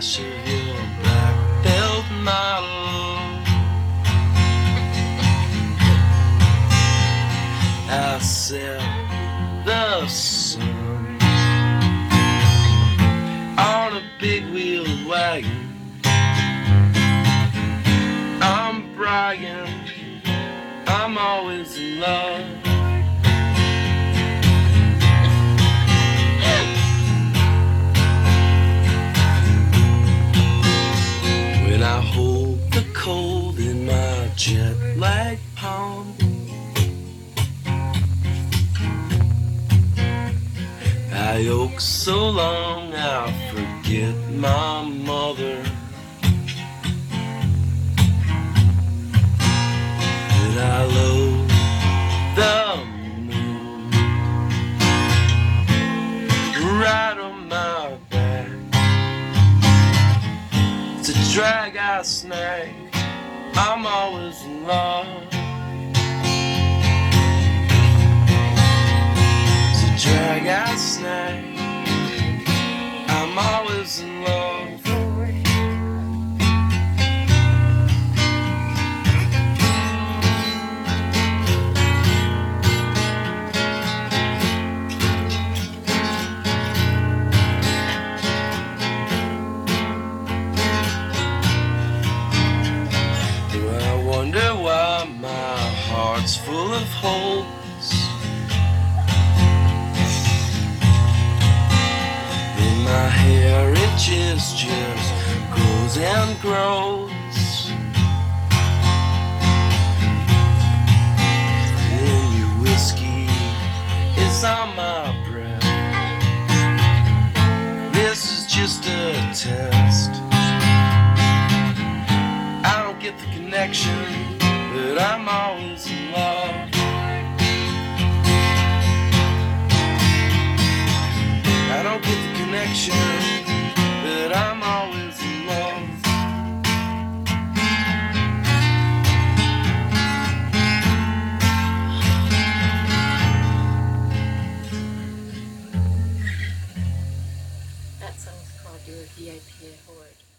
flash of your black belt model. I set the sun on a big wheel wagon. I'm Brian, I'm always in love. When I hold the cold in my jet-lag palm, I oak so long I'll forget my mother. And I load the moon right on my back. It's a drag I snag, I'm always in love. It's a drag I snag, I'm always in love. Heart's full of holes. In my hair it just grows and grows. And your whiskey is on my breath. This is just a test. I don't get the connection, but I'm always in love. I don't get the connection, but I'm always in love. That song's called You're a VIP Horde.